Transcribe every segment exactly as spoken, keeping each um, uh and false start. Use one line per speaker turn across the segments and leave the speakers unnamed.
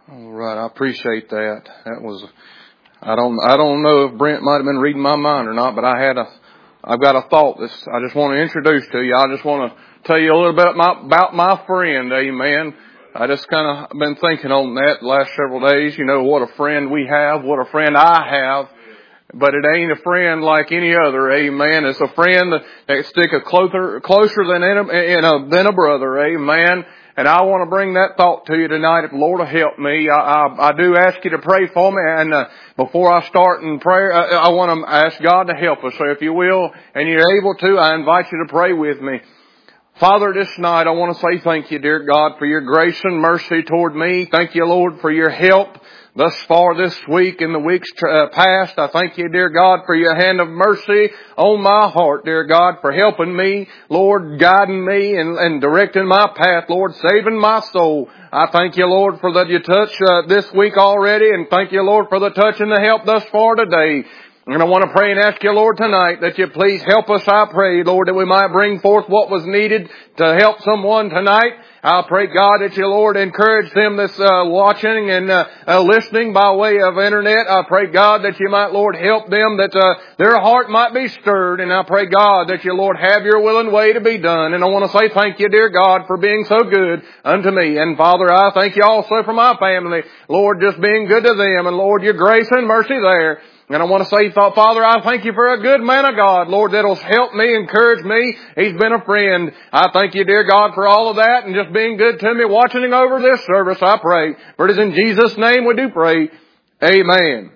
All right, I appreciate that. That was, I don't, I don't know if Brent might have been reading my mind or not, but I had a, I've got a thought this I just want to introduce to you. I just want to tell you a little bit about my, about my friend, amen. I just kind of been thinking on that the last several days. You know, what a friend we have, what a friend I have. But it ain't a friend like any other, amen. It's a friend that stick a closer, closer than a, than a brother, amen. And I want to bring that thought to you tonight. If the Lord will help me, I, I, I do ask you to pray for me. And uh, before I start in prayer, I, I want to ask God to help us. So if you will, and you're able to, I invite you to pray with me. Father, this night I want to say thank you, dear God, for your grace and mercy toward me. Thank you, Lord, for your help thus far this week and the weeks uh, past. I thank you, dear God, for your hand of mercy on my heart, dear God, for helping me, Lord, guiding me and, and directing my path, Lord, saving my soul. I thank you, Lord, for that you touch uh, this week already, and thank you, Lord, for the touch and the help thus far today. And I want to pray and ask you, Lord, tonight that you please help us, I pray, Lord, that we might bring forth what was needed to help someone tonight. I pray, God, that you, Lord, encourage them that's uh, watching and uh, uh, listening by way of internet. I pray, God, that you might, Lord, help them, that uh, their heart might be stirred. And I pray, God, that you, Lord, have your will and way to be done. And I want to say thank you, dear God, for being so good unto me. And Father, I thank you also for my family, Lord, just being good to them. And Lord, your grace and mercy there. And I want to say, Father, I thank you for a good man of God, Lord, that'll help me, encourage me. He's been a friend. I thank you, dear God, for all of that and just being good to me, watching over this service, I pray. For it is in Jesus' name we do pray. Amen.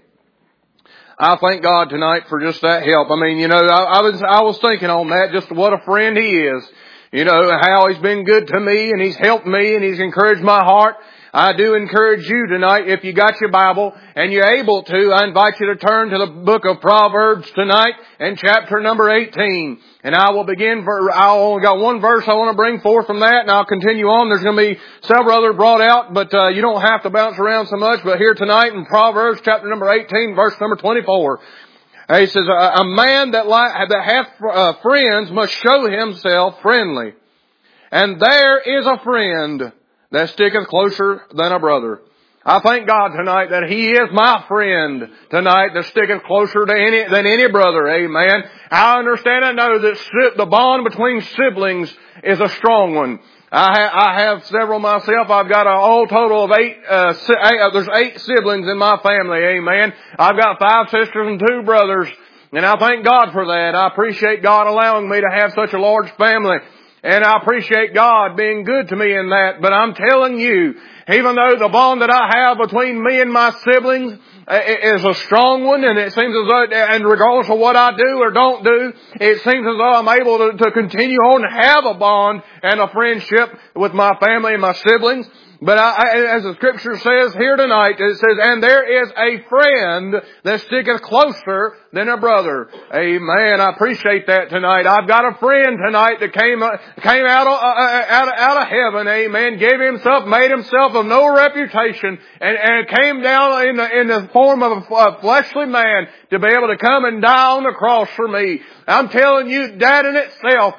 I thank God tonight for just that help. I mean, you know, I, I was, I was thinking on that, just what a friend he is. You know, how he's been good to me and he's helped me and he's encouraged my heart. I do encourage you tonight, if you got your Bible and you're able to, I invite you to turn to the book of Proverbs tonight and chapter number eighteen. And I will begin, for, I only got one verse I want to bring forth from that, and I'll continue on. There's going to be several others brought out, but uh, you don't have to bounce around so much. But here tonight in Proverbs chapter number eighteen, verse number twenty-four, he says, a man that, li- that hath uh, friends must show himself friendly. And there is a friend that sticketh closer than a brother. I thank God tonight that He is my friend tonight that sticketh closer to any, than any brother. Amen. I understand and know that the bond between siblings is a strong one. I, ha- I have several myself. I've got a all total of eight, uh, si- eight uh, there's eight siblings in my family. Amen. I've got five sisters and two brothers. And I thank God for that. I appreciate God allowing me to have such a large family. And I appreciate God being good to me in that. But I'm telling you, even though the bond that I have between me and my siblings is a strong one, and it seems as though, and regardless of what I do or don't do, it seems as though I'm able to, to continue on and have a bond and a friendship with my family and my siblings. But I, I, as the scripture says here tonight, it says, and there is a friend that sticketh closer than a brother. Amen. I appreciate that tonight. I've got a friend tonight that came, uh, came out of, uh, out of, out of heaven. Amen. Gave himself, made himself of no reputation, and, and came down in the, in the form of a, a fleshly man to be able to come and die on the cross for me. I'm telling you, that in itself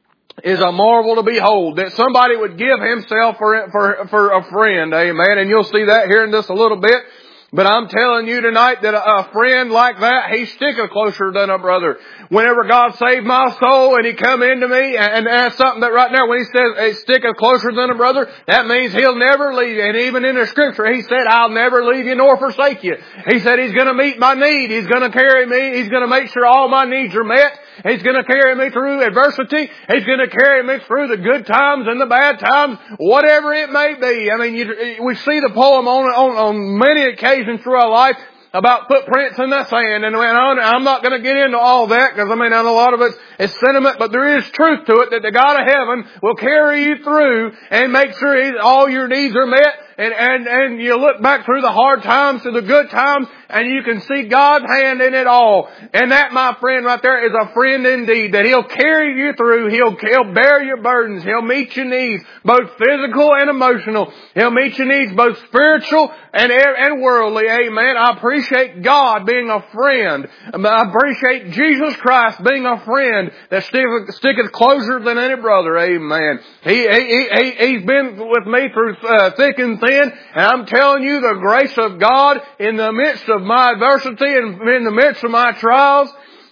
is a marvel to behold, that somebody would give himself for, for, for a friend. Amen. And you'll see that here in just a little bit. But I'm telling you tonight that a friend like that, he sticketh closer than a brother. Whenever God saved my soul and He come into me, and that's something that right now when He says it sticketh closer than a brother, that means He'll never leave you. And even in the scripture, He said, I'll never leave you nor forsake you. He said He's going to meet my need. He's going to carry me. He's going to make sure all my needs are met. He's going to carry me through adversity. He's going to carry me through the good times and the bad times, whatever it may be. I mean, you, we see the poem on, on, on many occasions through our life about footprints in the sand. And I'm not going to get into all that because, I mean, a lot of it is sentiment, but there is truth to it that the God of heaven will carry you through and make sure all your needs are met. And, and, and you look back through the hard times to the good times, and you can see God's hand in it all. And that, my friend, right there is a friend indeed, that He'll carry you through. He'll, He'll bear your burdens. He'll meet your needs, both physical and emotional. He'll meet your needs, both spiritual and, and worldly. Amen. I appreciate God being a friend. I appreciate Jesus Christ being a friend that sticketh, sticketh closer than any brother. Amen. He, he, he, he's been with me through uh, thick and thin, and I'm telling you the grace of God in the midst of my adversity and in the midst of my trials.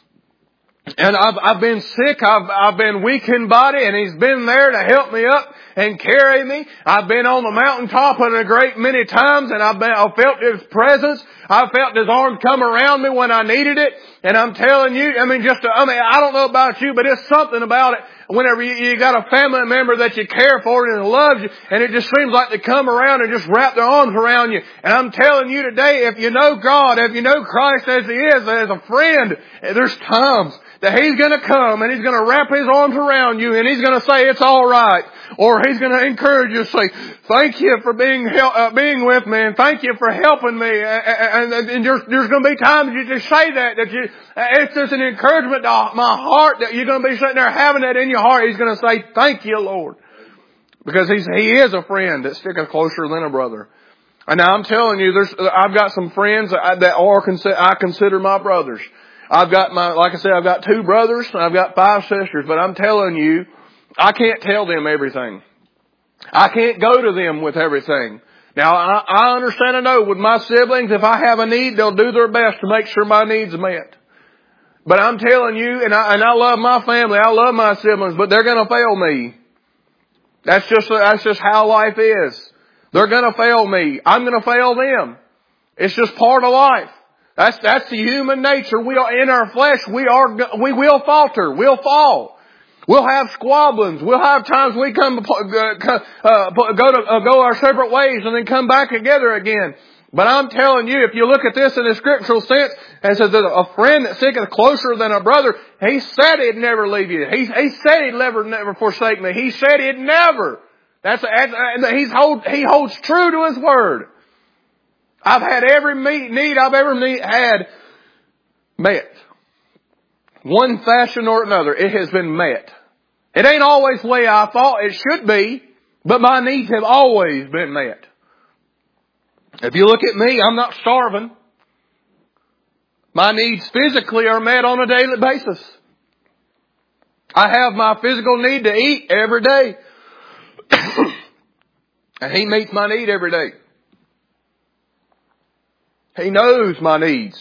And I've, I've been sick, I've, I've been weak in body, and He's been there to help me up and carry me. I've been on the mountaintop a great many times, and I've been, I've felt His presence. I've felt His arms come around me when I needed it. And I'm telling you, I mean, just, to, I mean, I don't know about you, but it's something about it. Whenever you, you got a family member that you care for and loves you, and it just seems like they come around and just wrap their arms around you. And I'm telling you today, if you know God, if you know Christ as He is, as a friend, there's times that He's going to come and He's going to wrap His arms around you and He's going to say it's all right. Or He's going to encourage you to say, thank you for being uh, being with me, and thank you for helping me. And, and, and there's, there's going to be times you just say that, that you, it's just an encouragement to my heart that you're going to be sitting there having that in your heart. He's going to say, thank you, Lord. Because he's, He is a friend that sticketh closer than a brother. And now I'm telling you, there's, I've got some friends that are, I consider my brothers. I've got my, like I said, I've got two brothers and I've got five sisters, but I'm telling you, I can't tell them everything. I can't go to them with everything. Now, I, I understand and know with my siblings, if I have a need, they'll do their best to make sure my needs are met. But I'm telling you, and I, and I love my family, I love my siblings, but they're going to fail me. That's just, that's just how life is. They're going to fail me. I'm going to fail them. It's just part of life. That's, that's the human nature. We are in our flesh. We are, we will falter. We'll fall. We'll have squabblings. We'll have times we come, uh, go to, uh, go our separate ways and then come back together again. But I'm telling you, if you look at this in a scriptural sense, and says that a friend that sticketh closer than a brother, He said He'd never leave you. He, he said He'd never, never forsake me. He said He'd never. That's, that's he's hold, He holds true to His word. I've had every need I've ever need, had met. One fashion or another, it has been met. It ain't always the way I thought it should be, but my needs have always been met. If you look at me, I'm not starving. My needs physically are met on a daily basis. I have my physical need to eat every day. And He meets my need every day. He knows my needs.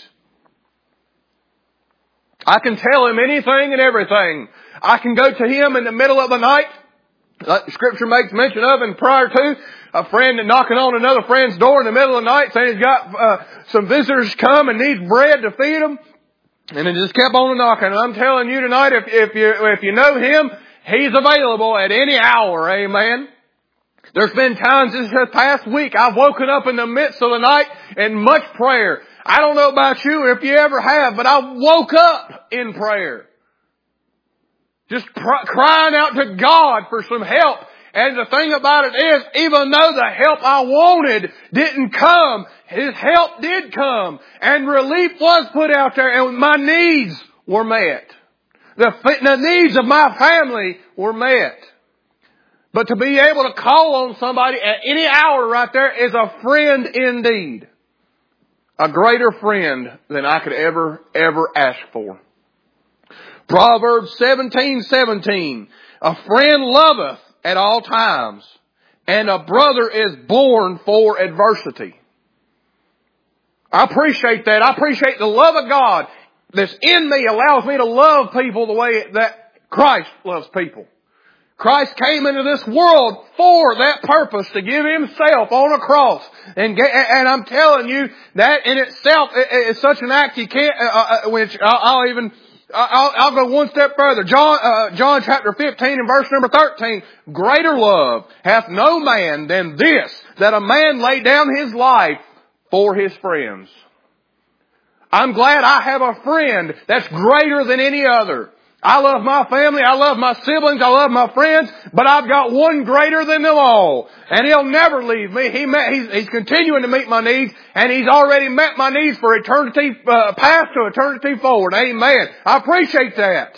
I can tell Him anything and everything. I can go to Him in the middle of the night, like the Scripture makes mention of, and prior to, a friend knocking on another friend's door in the middle of the night saying he's got uh, some visitors come and needs bread to feed them. And it just kept on knocking. And I'm telling you tonight, if, if you if you know Him, He's available at any hour. Amen. There's been times this past week I've woken up in the midst of the night in much prayer. I don't know about you if you ever have, but I woke up in prayer. Just pr- crying out to God for some help. And the thing about it is, even though the help I wanted didn't come, His help did come. And relief was put out there, and my needs were met. The, the needs of my family were met. But to be able to call on somebody at any hour right there is a friend indeed. A greater friend than I could ever, ever ask for. Proverbs seventeen seventeen. A friend loveth at all times, and a brother is born for adversity. I appreciate that. I appreciate the love of God that's in me allows me to love people the way that Christ loves people. Christ came into this world for that purpose, to give Himself on a cross. And get, and I'm telling you, that in itself is such an act you can't, uh, which I'll even, I'll, I'll go one step further. John, uh, John chapter fifteen and verse number thirteen. Greater love hath no man than this, that a man lay down his life for his friends. I'm glad I have a friend that's greater than any other. I love my family. I love my siblings. I love my friends. But I've got one greater than them all. And He'll never leave me. He met, he's, he's continuing to meet my needs. And He's already met my needs for eternity, uh, past to eternity forward. Amen. I appreciate that.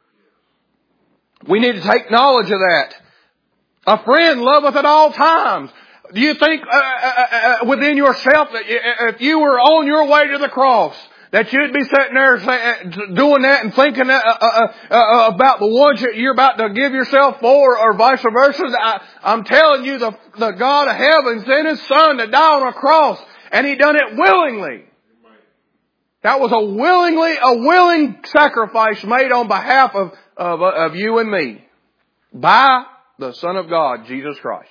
We need to take knowledge of that. A friend loveth at all times. Do you think uh, uh, uh, within yourself that if you were on your way to the cross, that you'd be sitting there doing that and thinking uh, uh, uh, about the ones that you're about to give yourself for, or vice versa? I, I'm telling you, the, the God of heaven sent His Son to die on a cross, and He done it willingly. That was a willingly, a willing sacrifice made on behalf of, of, of you and me by the Son of God, Jesus Christ.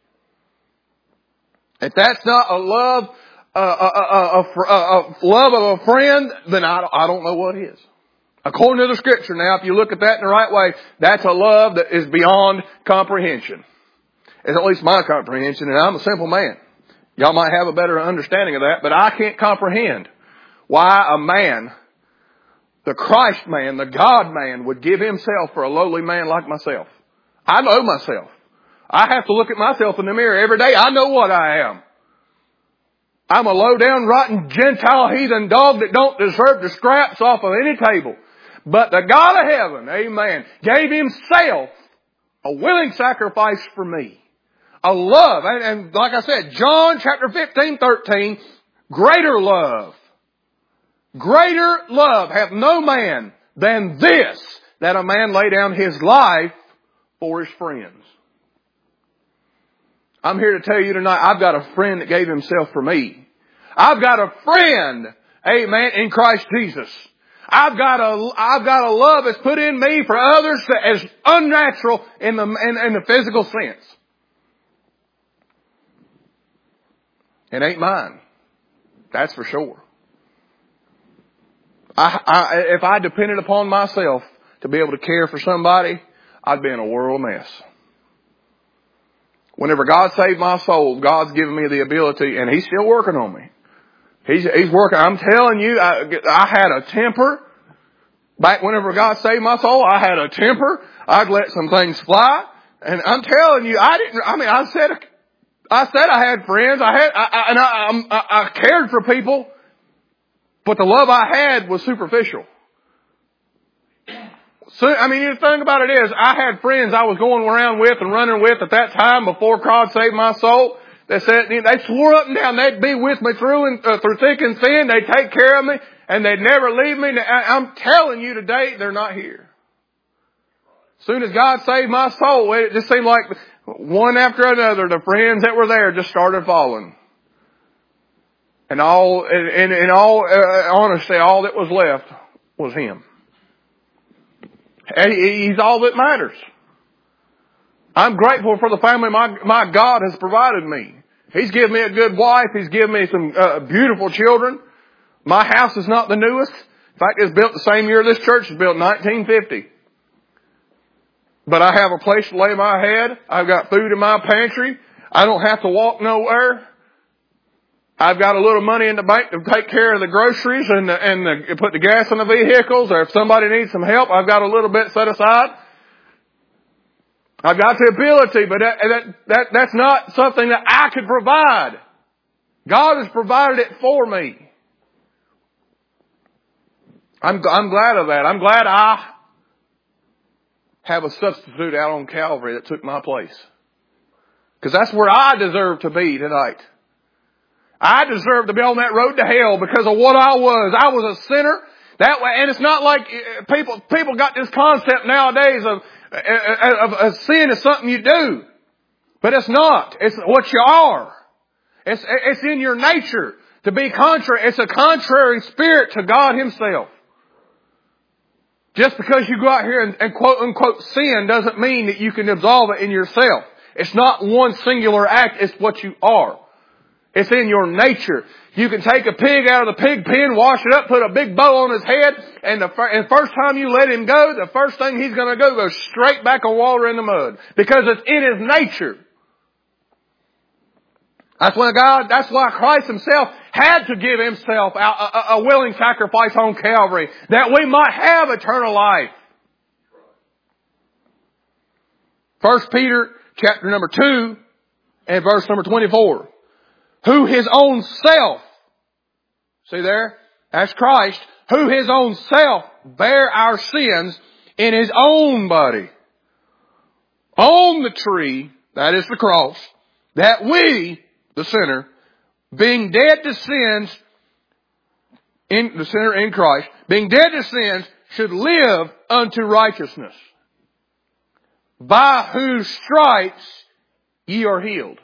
If that's not a love, uh, a, a, a, a love of a friend, then I don't, I don't know what is. According to the Scripture now, if you look at that in the right way, that's a love that is beyond comprehension. It's at least my comprehension, and I'm a simple man. Y'all might have a better understanding of that, but I can't comprehend why a man, the Christ man, the God man, would give Himself for a lowly man like myself. I know myself. I have to look at myself in the mirror every day. I know what I am. I'm a low-down, rotten, Gentile, heathen dog that don't deserve the scraps off of any table. But the God of heaven, amen, gave Himself a willing sacrifice for me. A love. And, and like I said, John chapter fifteen, thirteen, greater love. Greater love hath no man than this, that a man lay down his life for his friends. I'm here to tell you tonight, I've got a friend that gave Himself for me. I've got a friend, amen, in Christ Jesus. I've got a, I've got a love that's put in me for others that is unnatural in the, in, in the physical sense. It ain't mine. That's for sure. I, I, if I depended upon myself to be able to care for somebody, I'd be in a world of mess. Whenever God saved my soul, God's given me the ability, and He's still working on me. He's, he's working. I'm telling you, I, I had a temper. Back whenever God saved my soul, I had a temper. I'd let some things fly. And I'm telling you, I didn't, I mean, I said, I said I had friends. I had, I, I, and I, I, I cared for people. But the love I had was superficial. So, I mean, the thing about it is, I had friends I was going around with and running with at that time before God saved my soul. They said, they swore up and down they'd be with me through and uh, through thick and thin. They'd take care of me and they'd never leave me. I'm telling you today, they're not here. As soon as God saved my soul, it just seemed like one after another, the friends that were there just started falling. And all, in, in all uh, honesty, all that was left was Him. And He's all that matters. I'm grateful for the family my, my God has provided me. He's given me a good wife. He's given me some uh, beautiful children. My house is not the newest. In fact, it's built the same year this church was built, nineteen fifty. But I have a place to lay my head. I've got food in my pantry. I don't have to walk nowhere. I've got a little money in the bank to take care of the groceries and the, and the, put the gas in the vehicles, or if somebody needs some help, I've got a little bit set aside. I've got the ability, but that, that, that, that's not something that I could provide. God has provided it for me. I'm, I'm glad of that. I'm glad I have a substitute out on Calvary that took my place. Because that's where I deserve to be tonight. I deserve to be on that road to hell because of what I was. I was a sinner that way. And it's not like people, people got this concept nowadays of, of, of sin is something you do. But it's not. It's what you are. It's, it's in your nature to be contrary. It's a contrary spirit to God Himself. Just because you go out here and, and quote unquote sin doesn't mean that you can absolve it in yourself. It's not one singular act. It's what you are. It's in your nature. You can take a pig out of the pig pen, wash it up, put a big bow on his head, and the and first time you let him go, the first thing he's going to go goes straight back on water in the mud. Because it's in his nature. That's why God, that's why Christ Himself had to give Himself a, a, a willing sacrifice on Calvary, that we might have eternal life. First Peter chapter number two and verse number twenty-four. Who his own self, see there? That's Christ. Who his own self bare our sins in his own body. On the tree, that is the cross, that we, the sinner, being dead to sins, in the sinner in Christ, being dead to sins, should live unto righteousness. By whose stripes ye are healed.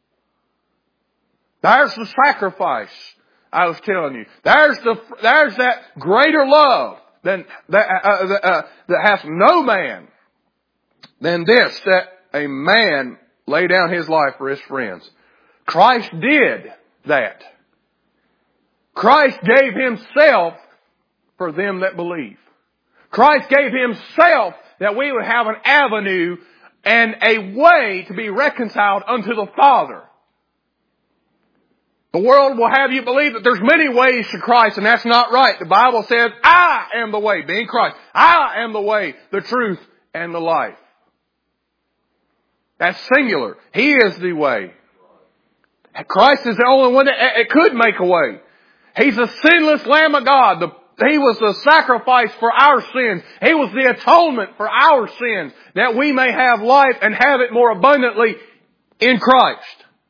There's the sacrifice I was telling you. There's the there's that greater love than that uh, uh, uh, that hath no man than this, that a man lay down his life for his friends. Christ did that. Christ gave himself for them that believe. Christ gave himself that we would have an avenue and a way to be reconciled unto the Father. The world will have you believe that there's many ways to Christ, and that's not right. The Bible says, I am the way, being Christ. I am the way, the truth, and the life. That's singular. He is the way. Christ is the only one that it could make a way. He's the sinless Lamb of God. The, he was the sacrifice for our sins. He was the atonement for our sins, that we may have life and have it more abundantly in Christ.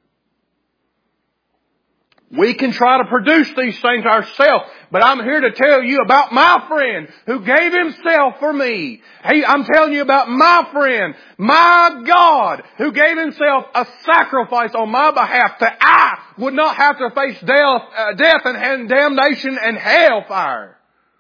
We can try to produce these things ourselves, but I'm here to tell you about my friend who gave himself for me. Hey, I'm telling you about my friend, my God, who gave himself a sacrifice on my behalf, that I would not have to face death, uh, death and, and damnation and hellfire.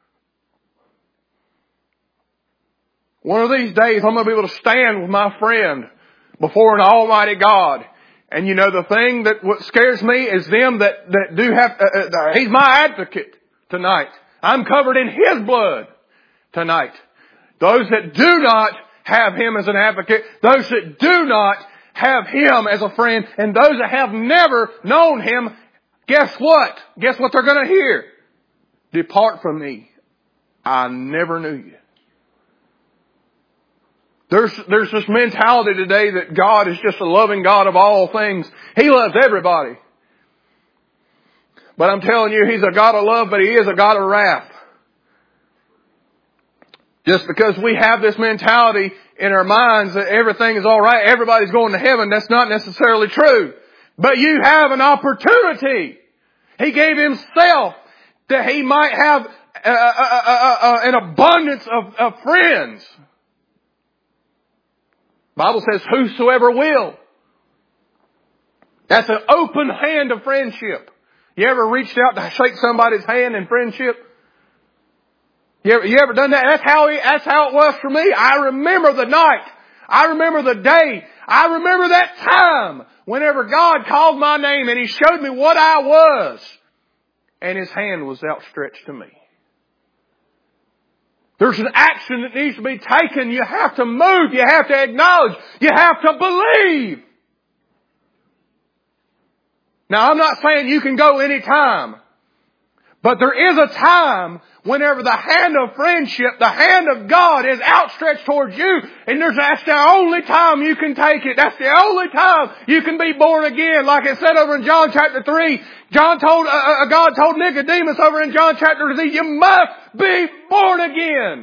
One of these days I'm going to be able to stand with my friend before an almighty God. And you know, the thing that what scares me is them that, that do have, uh, uh, he's my advocate tonight. I'm covered in his blood tonight. Those that do not have him as an advocate, those that do not have him as a friend, and those that have never known him, guess what? Guess what they're going to hear? Depart from me. I never knew you. There's, there's this mentality today that God is just a loving God of all things. He loves everybody. But I'm telling you, He's a God of love, but He is a God of wrath. Just because we have this mentality in our minds that everything is all right, everybody's going to heaven, that's not necessarily true. But you have an opportunity. He gave Himself that He might have uh, uh, uh, uh, an abundance of, of friends. The Bible says, whosoever will. That's an open hand of friendship. You ever reached out to shake somebody's hand in friendship? You ever, you ever done that? That's how, he, that's how it was for me. I remember the night. I remember the day. I remember that time whenever God called my name and He showed me what I was. And His hand was outstretched to me. There's an action that needs to be taken. You have to move. You have to acknowledge. You have to believe. Now, I'm not saying you can go any time. But there is a time whenever the hand of friendship, the hand of God is outstretched towards you. And there's, that's the only time you can take it. That's the only time you can be born again. Like it said over in John chapter three. John told, uh, uh, God told Nicodemus over in John chapter three, you must be born again.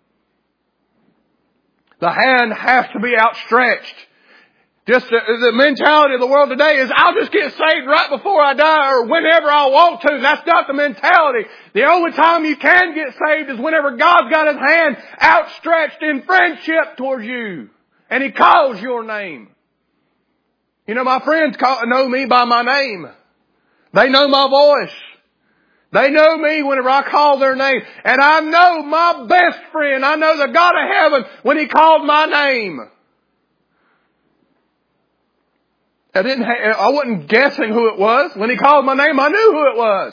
The hand has to be outstretched. Just the, the mentality of the world today is, I'll just get saved right before I die or whenever I want to. That's not the mentality. The only time you can get saved is whenever God's got His hand outstretched in friendship towards you. And He calls your name. You know, my friends call, know me by my name. They know my voice. They know me whenever I call their name. And I know my best friend. I know the God of heaven when He called my name. I didn't. Ha- I wasn't guessing who it was. When He called my name, I knew who it was.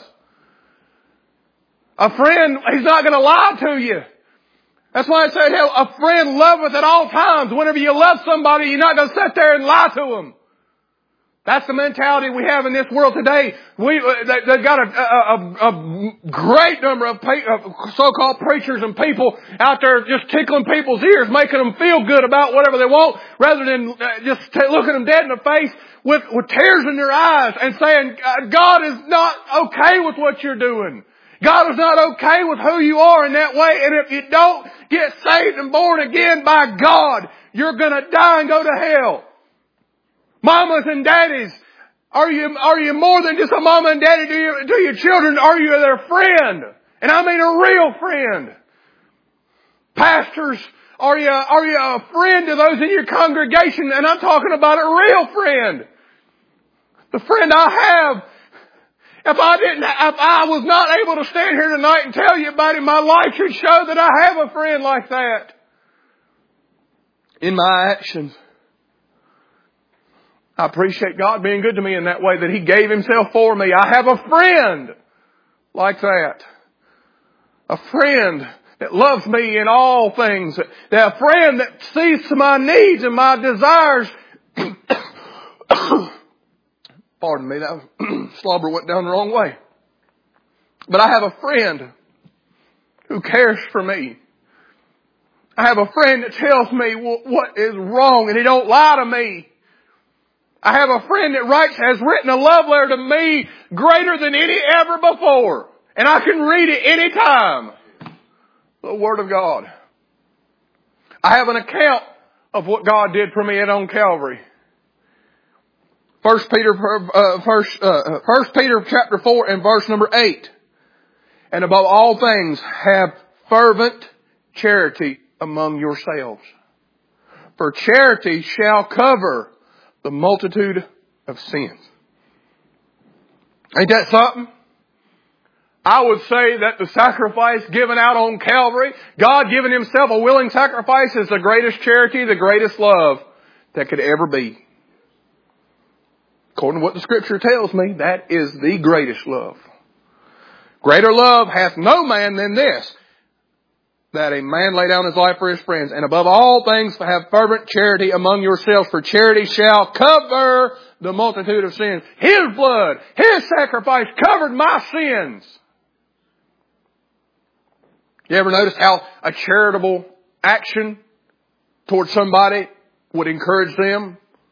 A friend, he's not going to lie to you. That's why I said, hey, a friend loveth at all times. Whenever you love somebody, you're not going to sit there and lie to them. That's the mentality we have in this world today. We, they, they've got a, a, a, a great number of, of so-called preachers and people out there just tickling people's ears, making them feel good about whatever they want, rather than just t- looking them dead in the face with, with tears in their eyes and saying, God is not okay with what you're doing. God is not okay with who you are in that way. And if you don't get saved and born again by God, you're going to die and go to hell. Mamas and daddies, are you, are you more than just a mama and daddy to your, to your children? Are you their friend? And I mean a real friend. Pastors, are you, are you a friend to those in your congregation? And I'm talking about a real friend. The friend I have. If I didn't, if I was not able to stand here tonight and tell you about him, my life should show that I have a friend like that. In my actions. I appreciate God being good to me in that way, that He gave Himself for me. I have a friend like that. A friend that loves me in all things. That a friend that sees to my needs and my desires. Pardon me, that slobber went down the wrong way. But I have a friend who cares for me. I have a friend that tells me what is wrong and he don't lie to me. I have a friend that writes, has written a love letter to me greater than any ever before. And I can read it any time. The Word of God. I have an account of what God did for me on Calvary. First Peter, uh, first, uh, First Peter chapter four and verse number eight. And above all things, have fervent charity among yourselves. For charity shall cover the multitude of sins. Ain't that something? I would say that the sacrifice given out on Calvary, God giving Himself a willing sacrifice, is the greatest charity, the greatest love that could ever be. According to what the Scripture tells me, that is the greatest love. Greater love hath no man than this, that a man lay down his life for his friends. And above all things, have fervent charity among yourselves, for charity shall cover the multitude of sins. His blood, His sacrifice covered my sins. You ever notice how a charitable action towards somebody would encourage them?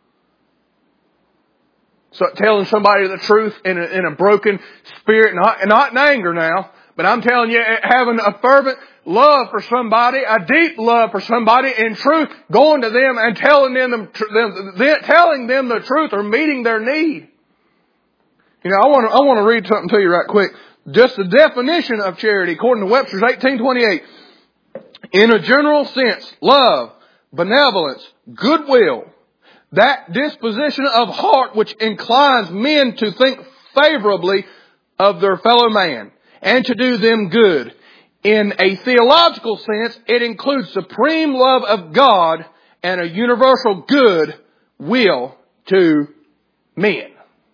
So telling somebody the truth in a, in a broken spirit, not, not in anger now, but I'm telling you, having a fervent love for somebody, a deep love for somebody in truth, going to them and telling them, them, them telling them the truth or meeting their need. You know, I want to, I want to read something to you right quick. Just the definition of charity, according to Webster's eighteen twenty-eight. In a general sense, love, benevolence, goodwill, that disposition of heart which inclines men to think favorably of their fellow man and to do them good. In a theological sense, it includes supreme love of God and a universal good will to men.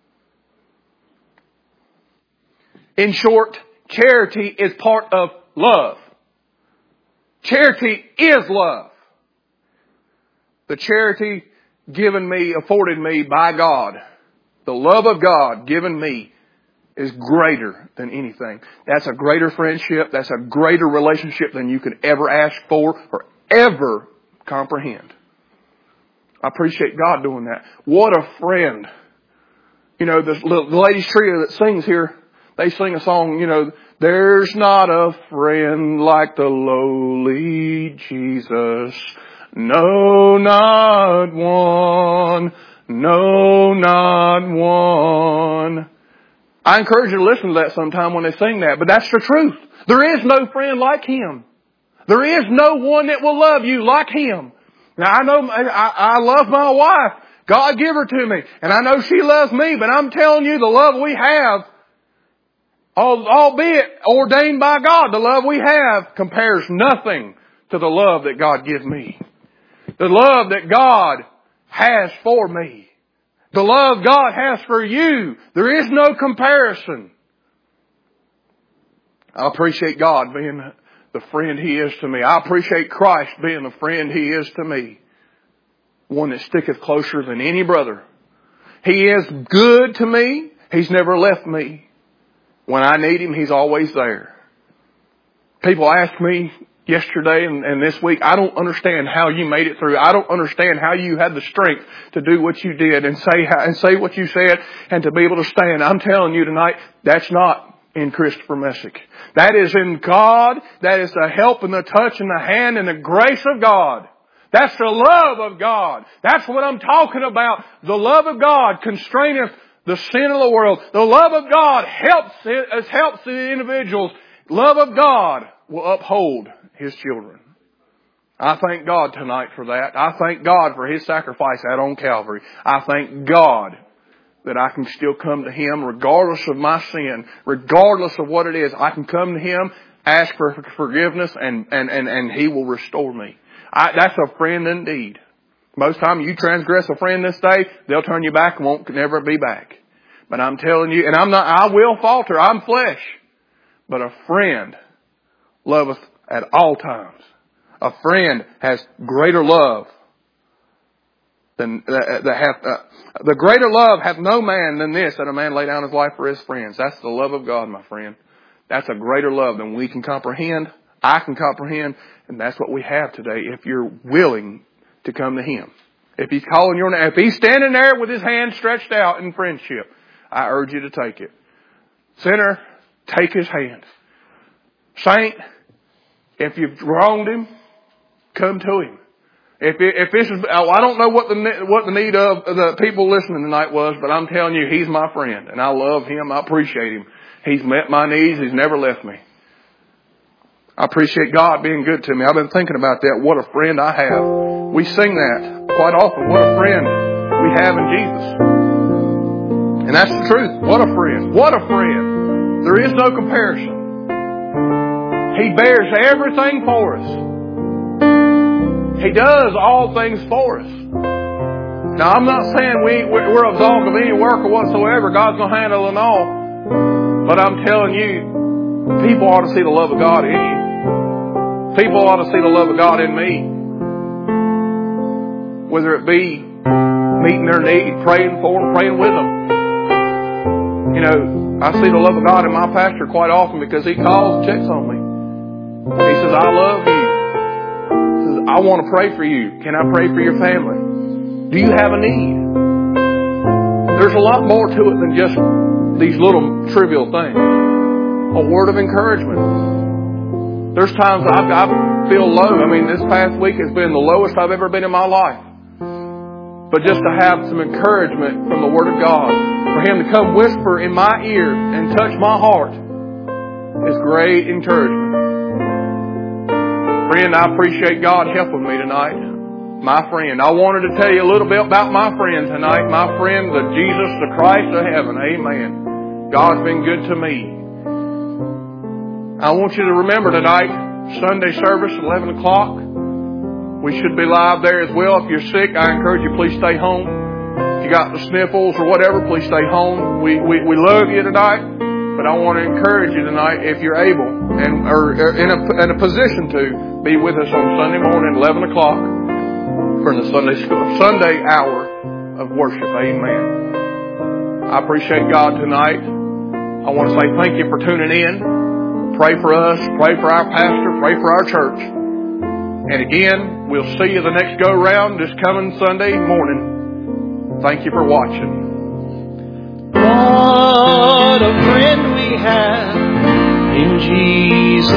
In short, charity is part of love. Charity is love. The charity given me, afforded me by God, the love of God given me, is greater than anything. That's a greater friendship. That's a greater relationship than you could ever ask for or ever comprehend. I appreciate God doing that. What a friend. You know, the, the ladies trio that sings here, they sing a song, you know, there's not a friend like the lowly Jesus. No, not one. No, not one. I encourage you to listen to that sometime when they sing that, but that's the truth. There is no friend like Him. There is no one that will love you like Him. Now I know, I, I love my wife. God give her to me. And I know she loves me, but I'm telling you the love we have, albeit ordained by God, the love we have compares nothing to the love that God gives me. The love that God has for me. The love God has for you. There is no comparison. I appreciate God being the friend He is to me. I appreciate Christ being the friend He is to me. One that sticketh closer than any brother. He is good to me. He's never left me. When I need Him, He's always there. People ask me yesterday and, and this week, I don't understand how you made it through. I don't understand how you had the strength to do what you did and say how, and say what you said and to be able to stand. I'm telling you tonight, that's not in Christopher Messick. That is in God. That is the help and the touch and the hand and the grace of God. That's the love of God. That's what I'm talking about. The love of God constraineth the sin of the world. The love of God helps it, helps the individuals. Love of God will uphold His children. I thank God tonight for that. I thank God for His sacrifice out on Calvary. I thank God that I can still come to Him regardless of my sin, regardless of what it is. I can come to Him, ask for forgiveness, and, and, and, and He will restore me. I, that's a friend indeed. Most time you transgress a friend this day, they'll turn you back and won't never be back. But I'm telling you, and I'm not, I will falter. I'm flesh. But a friend loveth at all times. A friend has greater love than that hath. Uh, the greater love hath no man than this, that a man lay down his life for his friends. That's the love of God, my friend. That's a greater love than we can comprehend. I can comprehend, and that's what we have today. If you're willing to come to Him, if He's calling your name, if He's standing there with His hand stretched out in friendship, I urge you to take it. Sinner, take His hand. Saint, if you've wronged Him, come to Him. If it, if this is, I don't know what the what the need of the people listening tonight was, but I'm telling you, He's my friend, and I love Him. I appreciate Him. He's met my needs. He's never left me. I appreciate God being good to me. I've been thinking about that. What a friend I have. We sing that quite often. What a friend we have in Jesus. And that's the truth. What a friend. What a friend. There is no comparison. He bears everything for us. He does all things for us. Now, I'm not saying we, we're a dog of any work or whatsoever. God's going to handle it all. But I'm telling you, people ought to see the love of God in you. People ought to see the love of God in me. Whether it be meeting their need, praying for them, praying with them. You know, I see the love of God in my pastor quite often because he calls and checks on me. He says, I love you. He says, I want to pray for you. Can I pray for your family? Do you have a need? There's a lot more to it than just these little trivial things. A word of encouragement. There's times I, I feel low. I mean, this past week has been the lowest I've ever been in my life. But just to have some encouragement from the Word of God, for Him to come whisper in my ear and touch my heart, is great encouragement. Friend, I appreciate God helping me tonight. My friend. I wanted to tell you a little bit about my friend tonight. My friend, the Jesus, the Christ of heaven. Amen. God's been good to me. I want you to remember tonight, Sunday service, eleven o'clock. We should be live there as well. If you're sick, I encourage you, please stay home. If you got the sniffles or whatever, please stay home. We, we, we love you tonight, but I want to encourage you tonight, if you're able and or in a, in a position to, be with us on Sunday morning, eleven o'clock, for the Sunday school, Sunday hour of worship. Amen. I appreciate God tonight. I want to say thank you for tuning in. Pray for us, pray for our pastor, pray for our church. And again, we'll see you the next go round this coming Sunday morning. Thank you for watching.
What a friend we have in Jesus.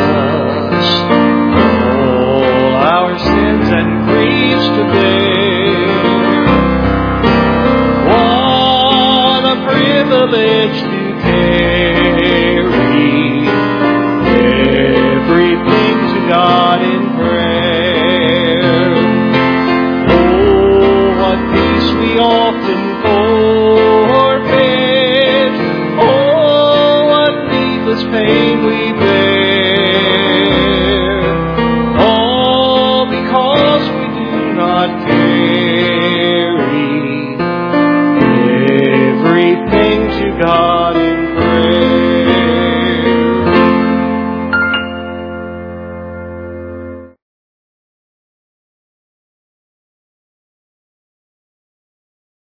All our sins and griefs to bear. What a privilege to carry everything to God in prayer. Oh, what peace we often forfeit. Oh, what needless pain we bear.